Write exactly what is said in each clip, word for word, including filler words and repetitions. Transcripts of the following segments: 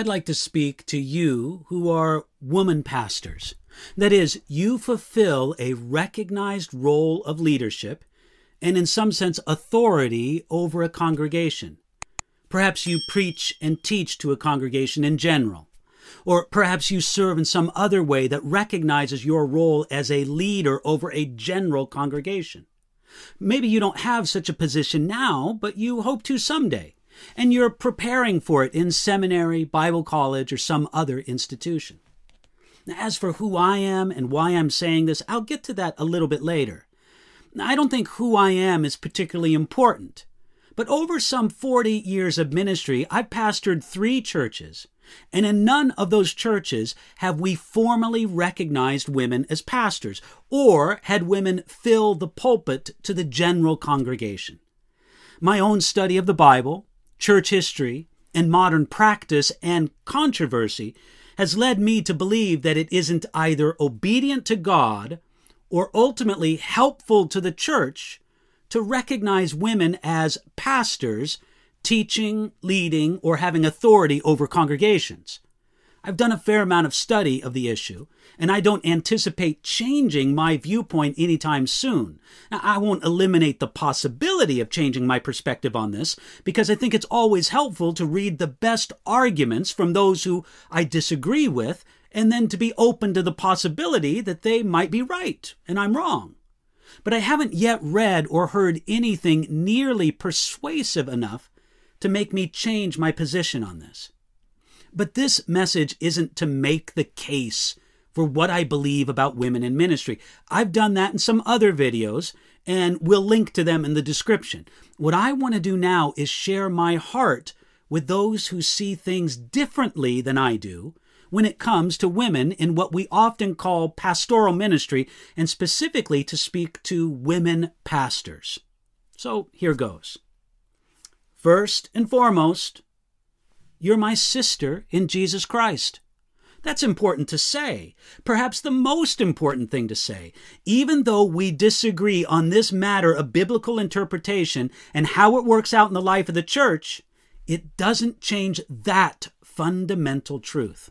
I'd like to speak to you who are woman pastors. That is, you fulfill a recognized role of leadership and in some sense authority over a congregation. Perhaps you preach and teach to a congregation in general. Or perhaps you serve in some other way that recognizes your role as a leader over a general congregation. Maybe you don't have such a position now, but you hope to someday, and you're preparing for it in seminary, Bible college, or some other institution. Now, as for who I am and why I'm saying this, I'll get to that a little bit later. Now, I don't think who I am is particularly important, but over some forty years of ministry, I've pastored three churches, and in none of those churches have we formally recognized women as pastors or had women fill the pulpit to the general congregation. My own study of the Bible, church history, and modern practice and controversy has led me to believe that it isn't either obedient to God or ultimately helpful to the church to recognize women as pastors teaching, leading, or having authority over congregations. I've done a fair amount of study of the issue, and I don't anticipate changing my viewpoint anytime soon. Now, I won't eliminate the possibility of changing my perspective on this, because I think it's always helpful to read the best arguments from those who I disagree with, and then to be open to the possibility that they might be right, and I'm wrong. But I haven't yet read or heard anything nearly persuasive enough to make me change my position on this. But this message isn't to make the case for what I believe about women in ministry. I've done that in some other videos, and we'll link to them in the description. What I want to do now is share my heart with those who see things differently than I do when it comes to women in what we often call pastoral ministry, and specifically to speak to women pastors. So here goes. First and foremost, you're my sister in Jesus Christ. That's important to say, perhaps the most important thing to say. Even though we disagree on this matter of biblical interpretation and how it works out in the life of the church, it doesn't change that fundamental truth.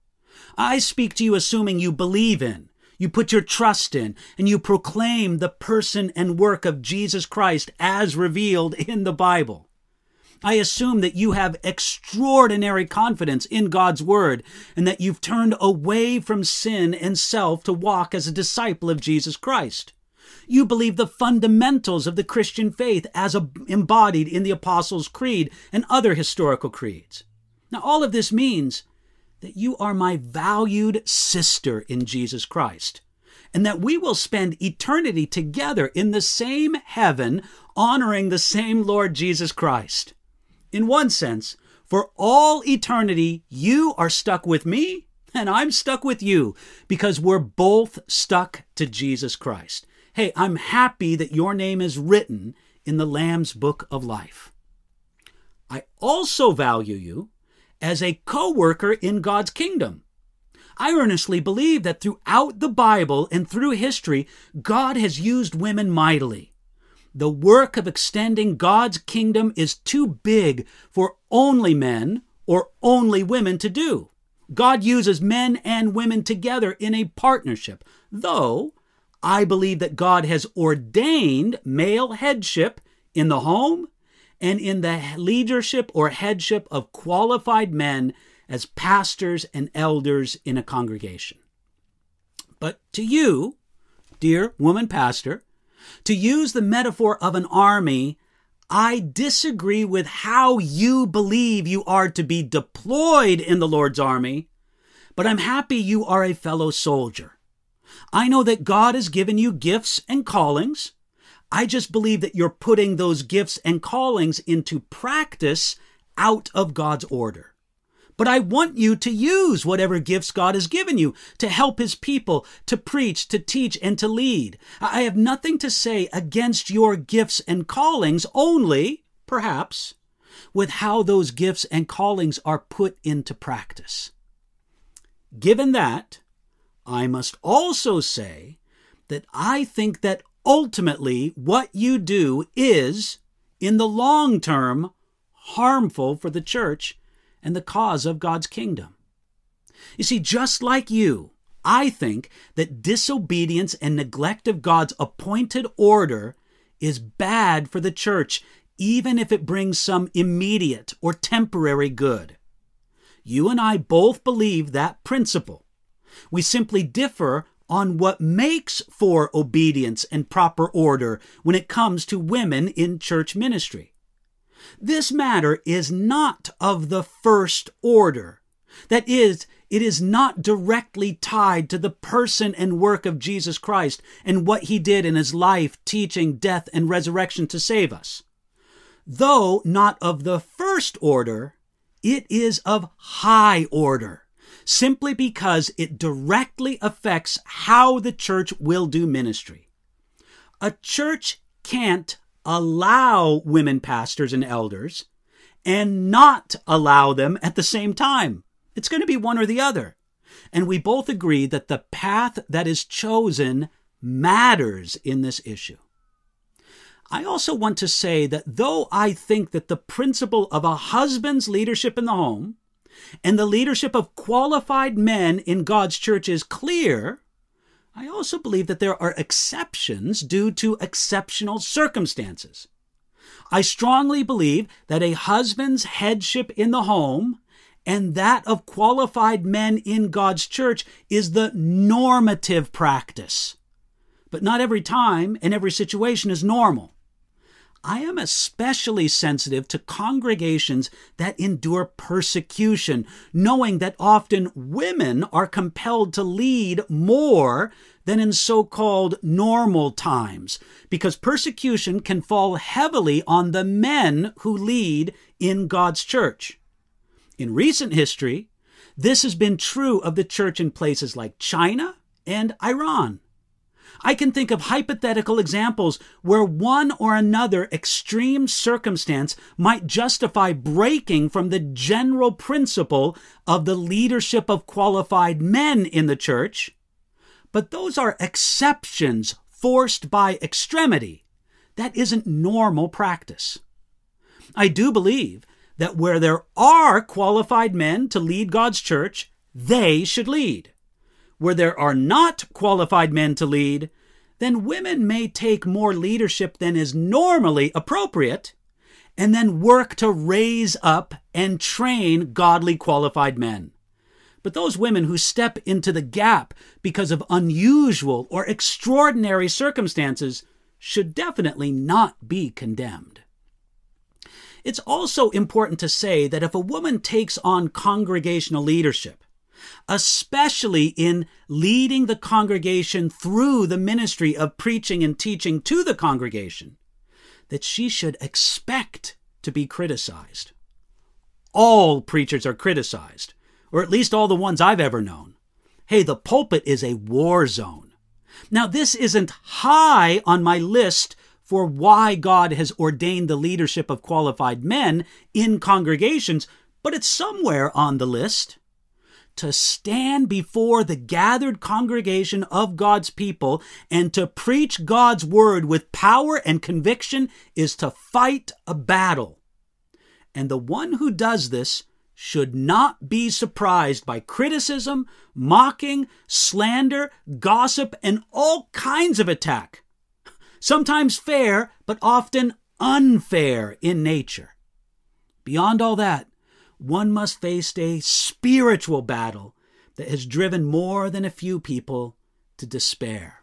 I speak to you assuming you believe in, you put your trust in, and you proclaim the person and work of Jesus Christ as revealed in the Bible. I assume that you have extraordinary confidence in God's Word and that you've turned away from sin and self to walk as a disciple of Jesus Christ. You believe the fundamentals of the Christian faith as embodied in the Apostles' Creed and other historical creeds. Now, all of this means that you are my valued sister in Jesus Christ, and that we will spend eternity together in the same heaven, honoring the same Lord Jesus Christ. In one sense, for all eternity, you are stuck with me, and I'm stuck with you, because we're both stuck to Jesus Christ. Hey, I'm happy that your name is written in the Lamb's Book of Life. I also value you as a co-worker in God's kingdom. I earnestly believe that throughout the Bible and through history, God has used women mightily. The work of extending God's kingdom is too big for only men or only women to do. God uses men and women together in a partnership, though I believe that God has ordained male headship in the home and in the leadership or headship of qualified men as pastors and elders in a congregation. But to you, dear woman pastor, to use the metaphor of an army, I disagree with how you believe you are to be deployed in the Lord's army, but I'm happy you are a fellow soldier. I know that God has given you gifts and callings. I just believe that you're putting those gifts and callings into practice out of God's order. But I want you to use whatever gifts God has given you to help His people, to preach, to teach, and to lead. I have nothing to say against your gifts and callings, only, perhaps, with how those gifts and callings are put into practice. Given that, I must also say that I think that ultimately what you do is, in the long term, harmful for the church and the cause of God's kingdom. You see, just like you, I think that disobedience and neglect of God's appointed order is bad for the church, even if it brings some immediate or temporary good. You and I both believe that principle. We simply differ on what makes for obedience and proper order when it comes to women in church ministry. This matter is not of the first order. That is, it is not directly tied to the person and work of Jesus Christ and what he did in his life, teaching, death, and resurrection to save us. Though not of the first order, it is of high order, simply because it directly affects how the church will do ministry. A church can't allow women pastors and elders and not allow them at the same time. It's going to be one or the other. And we both agree that the path that is chosen matters in this issue. I also want to say that though I think that the principle of a husband's leadership in the home and the leadership of qualified men in God's church is clear, I also believe that there are exceptions due to exceptional circumstances. I strongly believe that a husband's headship in the home and that of qualified men in God's church is the normative practice. But not every time and every situation is normal. I am especially sensitive to congregations that endure persecution, knowing that often women are compelled to lead more than in so-called normal times, because persecution can fall heavily on the men who lead in God's church. In recent history, this has been true of the church in places like China and Iran. I can think of hypothetical examples where one or another extreme circumstance might justify breaking from the general principle of the leadership of qualified men in the church, but those are exceptions forced by extremity. That isn't normal practice. I do believe that where there are qualified men to lead God's church, they should lead. Where there are not qualified men to lead, then women may take more leadership than is normally appropriate, and then work to raise up and train godly qualified men. But those women who step into the gap because of unusual or extraordinary circumstances should definitely not be condemned. It's also important to say that if a woman takes on congregational leadership, especially in leading the congregation through the ministry of preaching and teaching to the congregation, that she should expect to be criticized. All preachers are criticized, or at least all the ones I've ever known. Hey, the pulpit is a war zone. Now, this isn't high on my list for why God has ordained the leadership of qualified men in congregations, but it's somewhere on the list. To stand before the gathered congregation of God's people and to preach God's word with power and conviction is to fight a battle. And the one who does this should not be surprised by criticism, mocking, slander, gossip, and all kinds of attack. Sometimes fair, but often unfair in nature. Beyond all that, one must face a spiritual battle that has driven more than a few people to despair.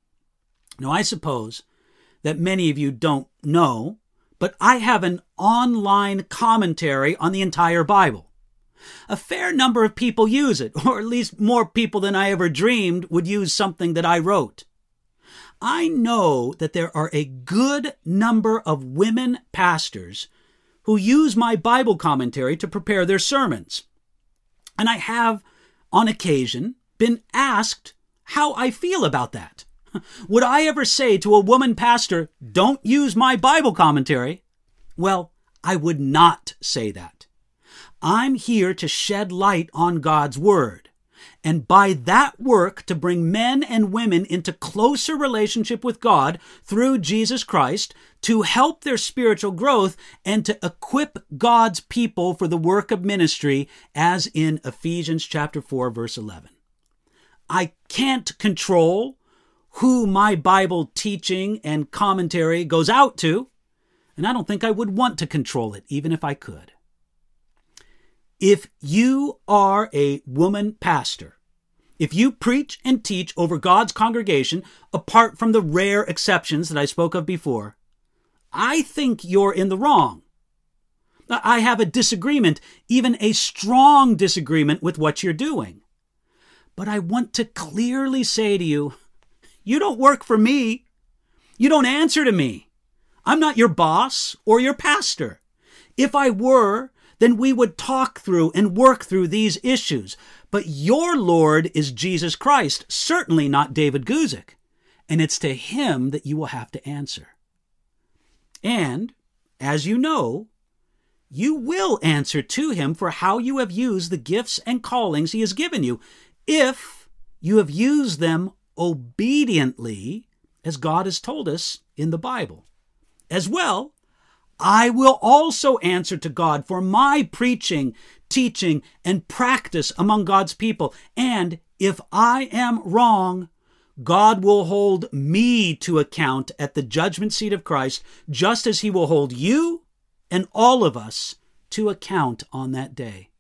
Now, I suppose that many of you don't know, but I have an online commentary on the entire Bible. A fair number of people use it, or at least more people than I ever dreamed would use something that I wrote. I know that there are a good number of women pastors who use my Bible commentary to prepare their sermons. And I have, on occasion, been asked how I feel about that. Would I ever say to a woman pastor, "Don't use my Bible commentary"? Well, I would not say that. I'm here to shed light on God's word. and by that work to bring men and women into closer relationship with God through Jesus Christ, to help their spiritual growth, and to equip God's people for the work of ministry, as in Ephesians chapter four, verse eleven. I can't control who my Bible teaching and commentary goes out to, and I don't think I would want to control it, even if I could. If you are a woman pastor, if you preach and teach over God's congregation, apart from the rare exceptions that I spoke of before, I think you're in the wrong. I have a disagreement, even a strong disagreement with what you're doing. But I want to clearly say to you, you don't work for me. You don't answer to me. I'm not your boss or your pastor. If I were, then we would talk through and work through these issues. But your Lord is Jesus Christ, certainly not David Guzik. And it's to him that you will have to answer. And, as you know, you will answer to him for how you have used the gifts and callings he has given you, if you have used them obediently, as God has told us in the Bible. As well, I will also answer to God for my preaching, teaching, and practice among God's people. And if I am wrong, God will hold me to account at the judgment seat of Christ, just as he will hold you and all of us to account on that day.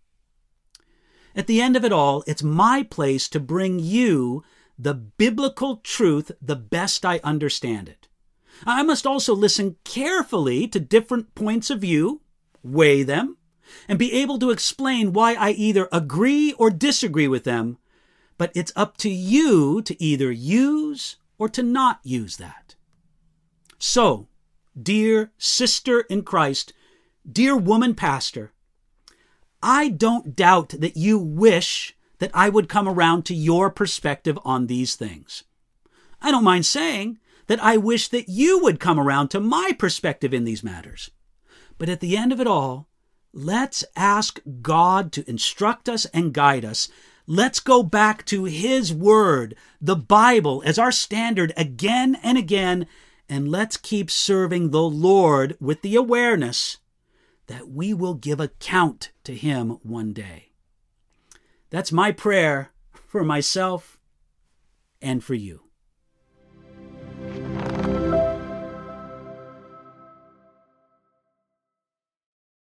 At the end of it all, it's my place to bring you the biblical truth the best I understand it. I must also listen carefully to different points of view, weigh them, and be able to explain why I either agree or disagree with them, but it's up to you to either use or to not use that. So, dear sister in Christ, dear woman pastor, I don't doubt that you wish that I would come around to your perspective on these things. I don't mind saying that I wish that you would come around to my perspective in these matters. But at the end of it all, let's ask God to instruct us and guide us. Let's go back to his word, the Bible, as our standard again and again, and let's keep serving the Lord with the awareness that we will give account to him one day. That's my prayer for myself and for you.